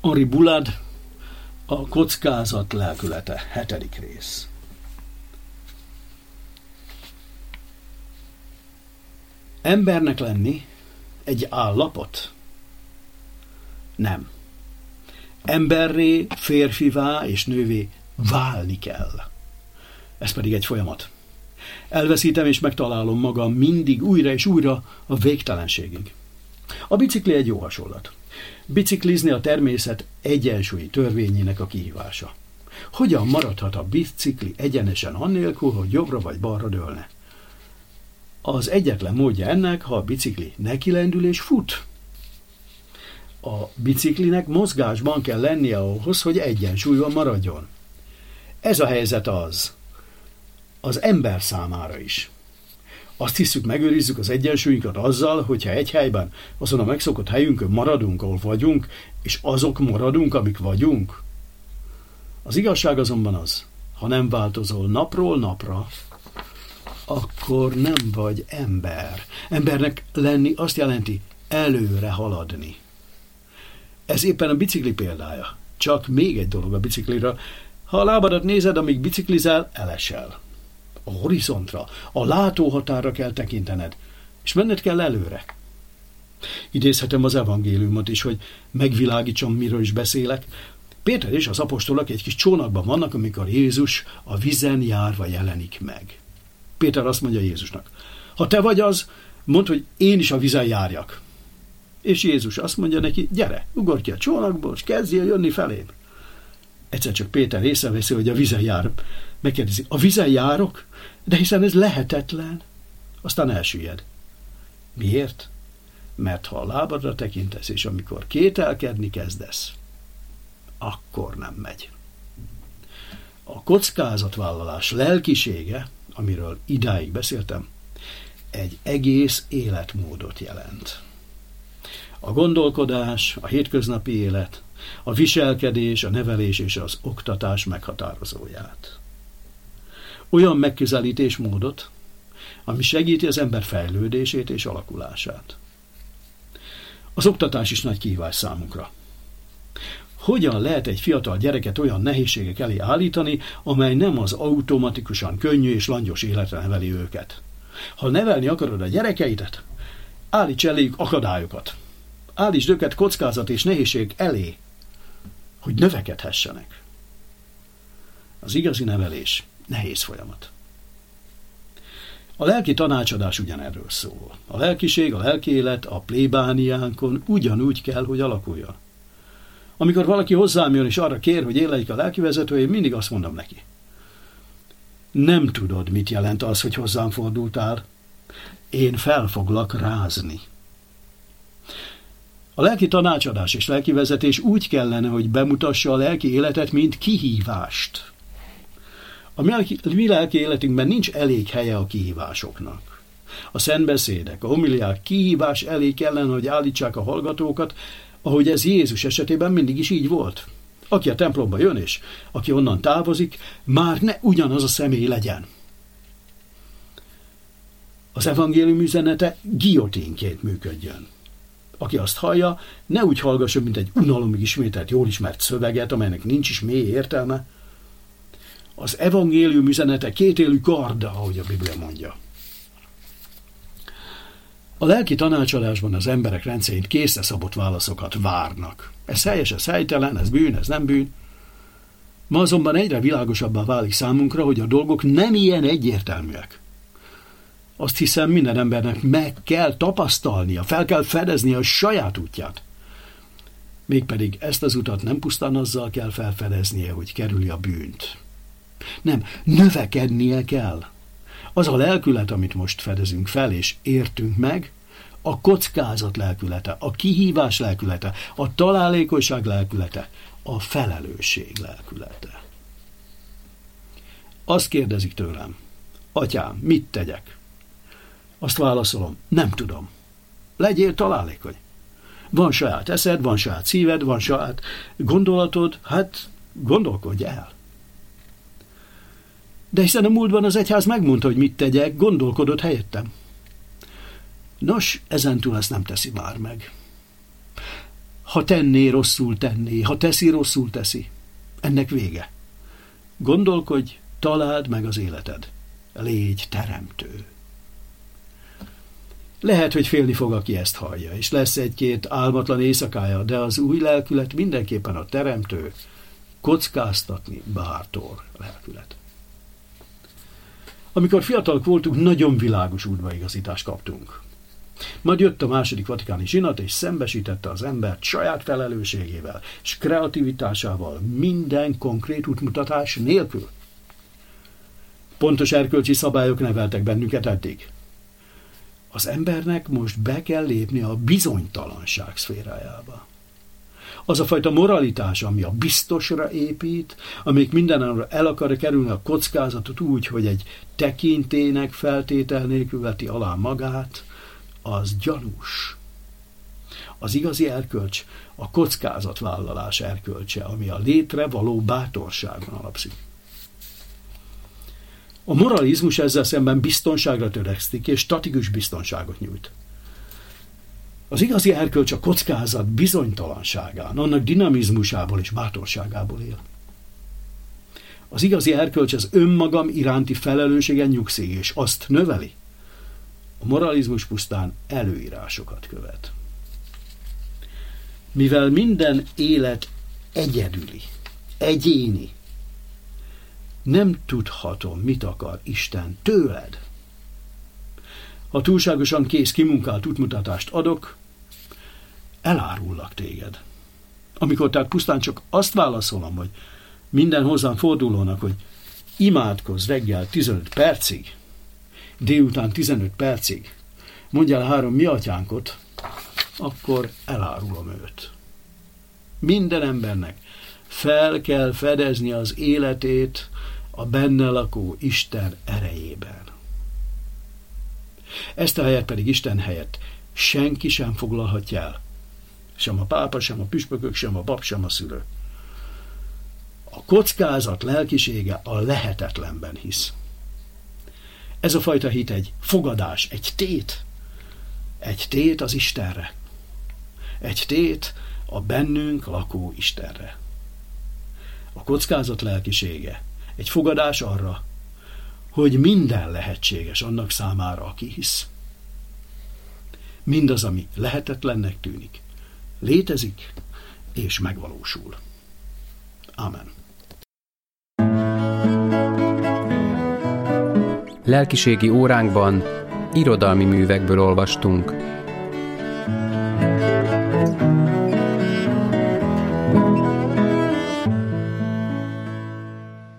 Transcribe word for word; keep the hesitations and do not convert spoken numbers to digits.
Henri Boulard, a kockázat lelkülete, hetedik rész. Embernek lenni egy állapot? Nem. Emberré, férfivá és nővé válni kell. Ez pedig egy folyamat. Elveszítem és megtalálom magam mindig újra és újra a végtelenségig. A bicikli egy jó hasonlat. Biciklizni a természet egyensúlyi törvényének a kihívása. Hogyan maradhat a bicikli egyenesen annélkül, hogy jobbra vagy balra dőlne? Az egyetlen módja ennek, ha a bicikli nekilendül és fut. A biciklinek mozgásban kell lennie ahhoz, hogy egyensúlyban maradjon. Ez a helyzet az, az ember számára is. Azt hiszük, megőrizzük az egyensúlyunkat azzal, hogyha egy helyben, azon a megszokott helyünkön maradunk, ahol vagyunk, és azok maradunk, amik vagyunk. Az igazság azonban az, ha nem változol napról napra, akkor nem vagy ember. Embernek lenni azt jelenti előre haladni. Ez éppen a bicikli példája. Csak még egy dolog a bicikliről. Ha a lábadat nézed, amíg biciklizel, elesel. A horizontra, a látóhatárra kell tekintened, és menned kell előre. Idézhetem az evangéliumot is, hogy megvilágítsam, miről is beszélek. Péter és az apostolok egy kis csónakban vannak, amikor Jézus a vízen járva jelenik meg. Péter azt mondja Jézusnak, ha te vagy az, mondd, hogy én is a vízen járjak. És Jézus azt mondja neki, gyere, ugorj ki a csónakból, és kezdjél jönni felém. Egyszer csak Péter észreveszi, hogy a vízen jár. Megkérdezi, a vízen járok? De hiszen ez lehetetlen. Aztán elsüllyed. Miért? Mert ha a lábadra tekintesz, és amikor kételkedni kezdesz, akkor nem megy. A kockázatvállalás lelkisége, amiről idáig beszéltem, egy egész életmódot jelent. A gondolkodás, a hétköznapi élet, a viselkedés, a nevelés és az oktatás meghatározóját. Olyan megközelítésmódot, ami segíti az ember fejlődését és alakulását. Az oktatás is nagy kihívás számunkra. Hogyan lehet egy fiatal gyereket olyan nehézségek elé állítani, amely nem az automatikusan könnyű és langyos életre neveli őket? Ha nevelni akarod a gyerekeidet, állíts eléjük akadályokat. Állítsd őket kockázat és nehézség elé, hogy növekedhessenek. Az igazi nevelés nehéz folyamat. A lelki tanácsadás ugyanerről szól. A lelkiség, a lelkiélet a plébániánkon ugyanúgy kell, hogy alakuljon. Amikor valaki hozzám jön és arra kér, hogy éleljük a lelkivezető, én mindig azt mondom neki. Nem tudod, mit jelent az, hogy hozzám fordultál. Én fel foglak rázni. A lelki tanácsadás és lelkivezetés úgy kellene, hogy bemutassa a lelki életet, mint kihívást. A mi lelki életünkben nincs elég helye a kihívásoknak. A szentbeszédek, a homiliák kihívás elé kellene, hogy állítsák a hallgatókat, ahogy ez Jézus esetében mindig is így volt. Aki a templomba jön és aki onnan távozik, már ne ugyanaz a személy legyen. Az evangélium üzenete guillotínként működjön. Aki azt hallja, ne úgy hallgasson, mint egy unalomig ismételt, jól ismert szöveget, amelynek nincs is mély értelme. Az evangélium üzenete kétélű kard, ahogy a Biblia mondja. A lelki tanácsadásban az emberek rendszerint készre szabott válaszokat várnak. Ez helyes, ez helytelen, ez bűn, ez nem bűn. Ma azonban egyre világosabbá válik számunkra, hogy a dolgok nem ilyen egyértelműek. Azt hiszem, minden embernek meg kell tapasztalnia, fel kell fedeznie a saját útját. Mégpedig ezt az utat nem pusztán azzal kell felfedeznie, hogy kerüli a bűnt. Nem, növekednie kell. Az a lelkület, amit most fedezünk fel és értünk meg, a kockázat lelkülete, a kihívás lelkülete, a találékonyság lelkülete, a felelősség lelkülete. Azt kérdezik tőlem, atyám, mit tegyek? Azt válaszolom, nem tudom. Legyél találékony. Van saját eszed, van saját szíved, van saját gondolatod, hát gondolkodj el. De hiszen a múltban az egyház megmondta, hogy mit tegyek, gondolkodott helyettem. Nos, ezentúl ezt nem teszi már meg. Ha tenné, rosszul tenné, ha teszi, rosszul teszi. Ennek vége. Gondolkodj, találd meg az életed. Légy teremtő. Lehet, hogy félni fog, aki ezt hallja, és lesz egy-két álmatlan éjszakája, de az új lelkület mindenképpen a teremtő, kockáztatni bátor lelkület. Amikor fiatalok voltunk, nagyon világos útbaigazítást kaptunk. Majd jött a második vatikáni zsinat, és szembesítette az embert saját felelősségével és kreativitásával minden konkrét útmutatás nélkül. Pontos erkölcsi szabályok neveltek bennünket eddig. Az embernek most be kell lépni a bizonytalanság szférájába. Az a fajta moralitás, ami a biztosra épít, amelyik mindenára el akar kerülni a kockázatot úgy, hogy egy tekintélynek feltétel nélkül veti alá magát, az gyanús. Az igazi erkölcs a kockázatvállalás erkölcse, ami a létre való bátorságon alapszik. A moralizmus ezzel szemben biztonságra törekszik, és statikus biztonságot nyújt. Az igazi erkölcs a kockázat bizonytalanságán, annak dinamizmusából és bátorságából él. Az igazi erkölcs az önmagam iránti felelősségen nyugszik, és azt növeli. A moralizmus pusztán előírásokat követ. Mivel minden élet egyedüli, egyéni, nem tudhatom, mit akar Isten tőled. Ha túlságosan kész kimunkált útmutatást adok, elárullak téged. Amikor tehát pusztán csak azt válaszolom, hogy minden hozzám fordulónak, hogy imádkozz reggel tizenöt percig, délután tizenöt percig, mondjál három mi atyánkot, akkor elárulom őt. Minden embernek fel kell fedezni az életét a benne lakó Isten erejében. Ezt a helyet pedig Isten helyett senki sem foglalhatja el. Sem a pápa, sem a püspökök, sem a pap, sem a szülő. A kockázat lelkisége a lehetetlenben hisz. Ez a fajta hit egy fogadás, egy tét. Egy tét az Istenre. Egy tét a bennünk lakó Istenre. A kockázat lelkisége egy fogadás arra, hogy minden lehetséges annak számára, aki hisz. Mindaz, ami lehetetlennek tűnik, létezik és megvalósul. Amen. Lelkiségi óránkban irodalmi művekből olvastunk.